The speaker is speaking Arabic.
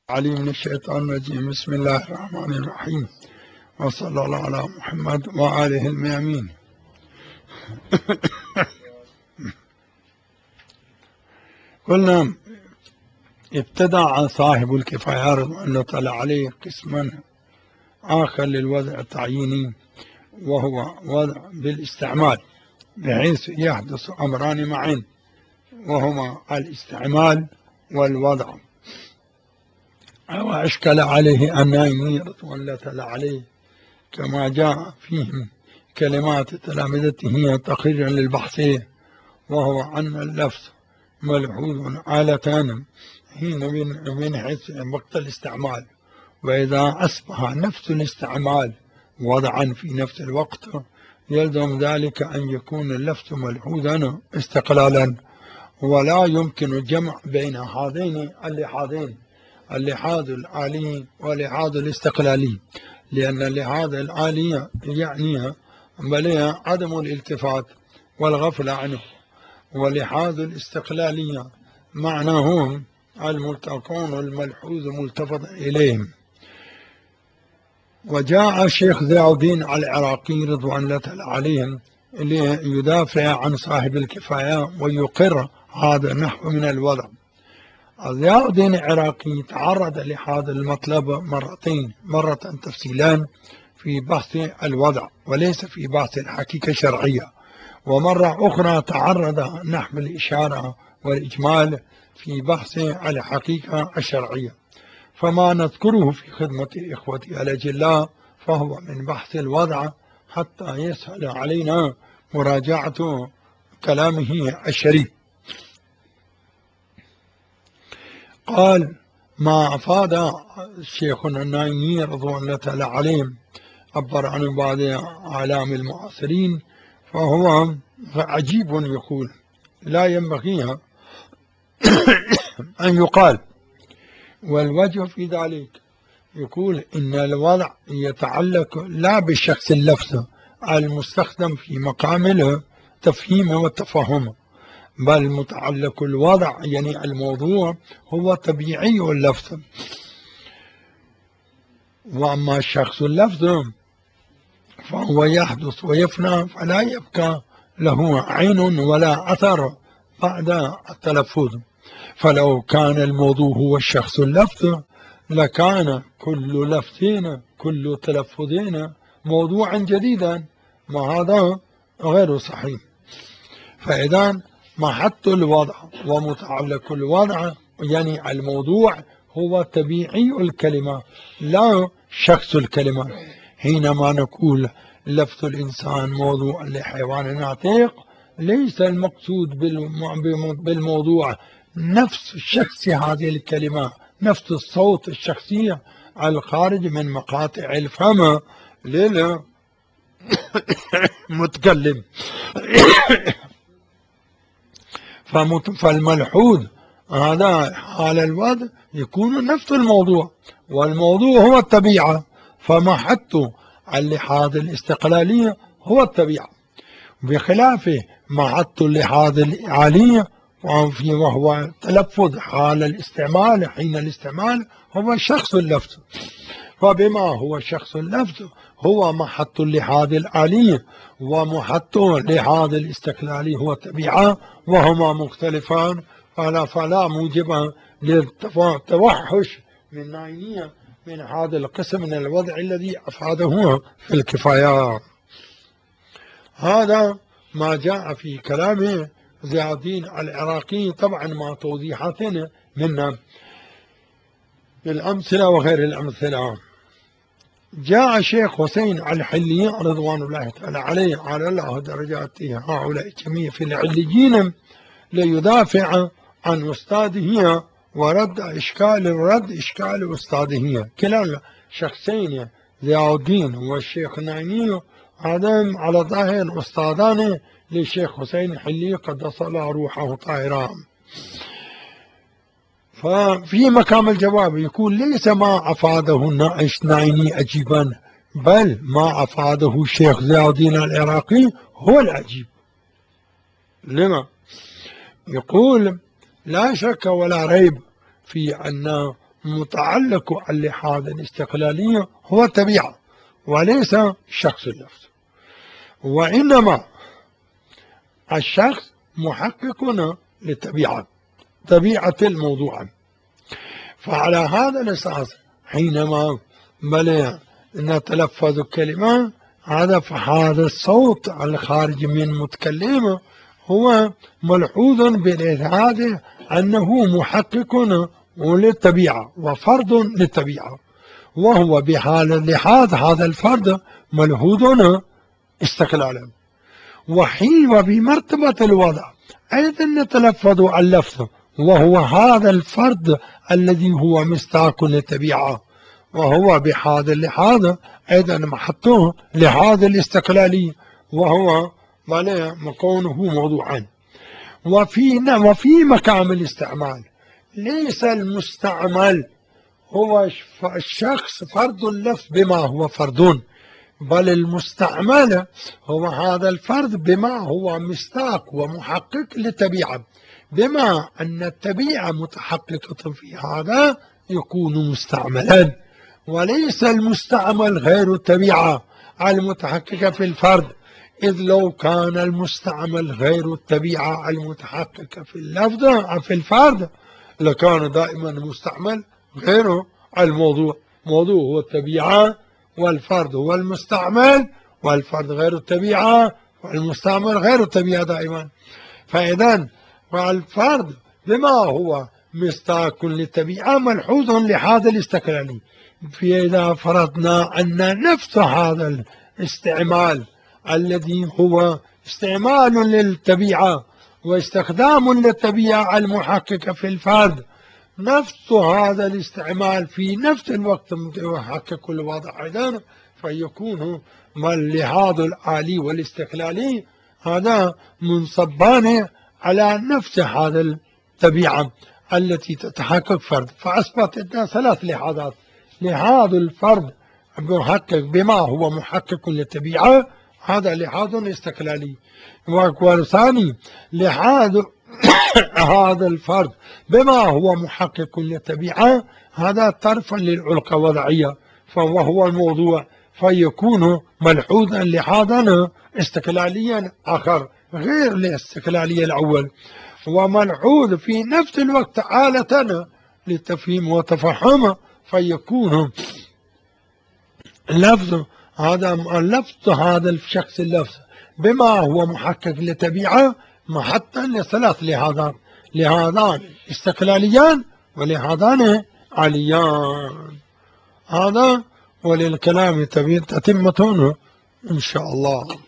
علي من الشيطان الرجيم. بسم الله الرحمن الرحيم، وصلى الله على محمد وآله الميامين. قلنا ابتدع صاحب الكفاية رضوان الله تعالى عليه قسما آخر للوضع التعييني، وهو وضع بالاستعمال، بحيث يحدث أمران معين، وهما الاستعمال والوضع. وأشكل عليه النايمي رضوان الله تعالى عليه كما جاء فيهم كلمات تلامذته تقريرا للبحثية، وهو أن اللفظ ملحوظ آلتان حين من حيث وقت الاستعمال، وإذا أصبح نفس الاستعمال وضعا في نفس الوقت يلزم ذلك أن يكون اللفظ ملحوظا استقلالا، ولا يمكن الجمع بين هذين اللحاظين، اللحاظ الآلي واللحاظ الاستقلالي، لأن اللحاظ الآلي يعنيها بل عدم الالتفات والغفلة عنه، واللحاظ الاستقلالي معناه الملتقون الملحوظ ملتفت إليهم. وجاء الشيخ ضياء الدين العراقي رضوان الله عليهم ليدافع عن صاحب الكفاية ويقر هذا النحو من الوضع. ضياء الدين العراقي تعرض لهذا المطلب مرتين، مرة تفصيلان في بحث الوضع وليس في بحث الحقيقة الشرعية، ومرة أخرى تعرض نحو الإشارة والإجمال في بحث الحقيقة الشرعية. فما نذكره في خدمة إخوتي الأجلاء فهو من بحث الوضع حتى يسهل علينا مراجعة كلامه الشريف. قال: ما أفاد شيخنا النايمي رضوان الله تعالى عليهم عبر عن بعض أعلام المعاصرين، فهو عجيب، يقول لا ينبغي أن يقال. والوجه في ذلك يقول إن الوضع يتعلق لا بالشخص اللفظ المستخدم في مقام التفهيم والتفهم، بل متعلق الوضع يعني الموضوع هو طبيعي اللفظ، وأما الشخص اللفظ فهو يحدث ويفنى فلا يبقى له عين ولا أثر بعد التلفظ. فلو كان الموضوع هو الشخص اللفظ لكان كل لفظين كل تلفظين موضوعا جديدا، ما هذا غير صحيح. فإذا محط الوضع ومتعلق الوضع يعني الموضوع هو طبيعي الكلمة لا شخص الكلمة. حينما نقول لفظ الإنسان موضوع لحيوان ناطق، ليس المقصود بالموضوع نفس شخص هذه الكلمة، نفس الصوت الشخصي الخارج من مقاطع الفم للمتكلم. فالملحوظ هذا حال الوضع يكون نفس الموضوع، والموضوع هو الطبيعة، فمحط اللحاظ الاستقلالية هو الطبيعة، بخلاف محط اللحاظ العالية وهو تلفظ حال الاستعمال. حين الاستعمال هو شخص اللفظ، فبما هو شخص اللفظ هو محط اللحاظ العالية، ومحط اللحاظ الاستقلالي هو الطبيعة، وهما مختلفان، فلا موجب للتوحش من نايمية من هذا القسم من الوضع الذي أفاده في الكفاية. هذا ما جاء في كلام ضياء الدين العراقي، طبعا مع توضيحات من الأمثلة وغير الأمثلة. جاء الشيخ حسين الحلي رضوان الله تعالى عليه على الله درجاته هؤلاء الجميع في العليين ليدافع عن أستاذه ورد إشكال أستاذه. كلا الشخصين ضياء الدين والشيخ النايمي هذين على ظاهر أستاذان للشيخ حسين الحلي قدس الله روحه طاهرا. ففي مقام الجواب يقول: ليس ما أفاده النايمي عجيبا، بل ما أفاده الشيخ ضياء الدين العراقي هو العجيب. لما؟ يقول: لا شك ولا ريب في أن متعلق اللحاظ الاستقلالي هو الطبيعة وليس الشخص نفسه، وإنما الشخص محقق للطبيعة، طبيعة الموضوع. فعلى هذا الأساس حينما نتلفظ كلمة فهذا الصوت الخارج من المتكلم هو ملحوظ بالإثبات أنه محقق للطبيعة وفرد للطبيعة، وهو بحال اللحاظ هذا الفرد ملحوظ استقلالا. وبمرتبة الوضع أيضا نتلفظ اللفظ، وهو هذا الفرد الذي هو مصداق للطبيعة، وهو بهذا اللحاظ أيضا محطه لحاظ الاستقلالي، وهو كونه موضوعا. وفي مقام الاستعمال ليس المستعمل هو الشخص فرد اللفظ بما هو فردون، بل المستعمل هو هذا الفرد بما هو مصداق ومحقق للطبيعة، بما أن الطبيعة متحققة في هذا يكون مستعملا، وليس المستعمل غير الطبيعة المتحققة في الفرد، إذ لو كان المستعمل غير الطبيعة المتحققة في اللفظ في الفرد لكان دائما المستعمل غير الموضوع. موضوع هو الطبيعة، والفرد هو المستعمل، والفرد غير الطبيعة والمستعمل غير الطبيعة دائما. فإذا الفرد بما هو مصداق للطبيعة ملحوظ لهذا الاستقلالي. فإذا فرضنا أن نفس هذا الاستعمال الذي هو استعمال للطبيعة واستخدام للطبيعة المحققة في الفرد، نفس هذا الاستعمال في نفس الوقت يحقق الوضع أيضا، فيكون اللحاظ الآلي والاستقلالي هذا منصبان على نفس هذا الطبيعة التي تتحقق فرد. فأثبت ثلاث لحاظات: لحاظ الفرد محقق بما هو محقق للطبيعة، هذا لحاظ استقلالي. والثاني لحاظ هذا الفرد بما هو محقق للطبيعة، هذا طرفا للعلقة الوضعية وهو الموضوع، فيكون ملحوظا لحاظا استقلاليا آخر غير الاستقلالية الأول، وملحوظ في نفس الوقت آلة للتفهيم والتفهم، فيكون لفظ هذا الشخص اللفظ بما هو محقق للطبيعة محطا لثلاث لهذان استقلاليان ولهذان آليان. هذا وللكلام تتمة إن شاء الله.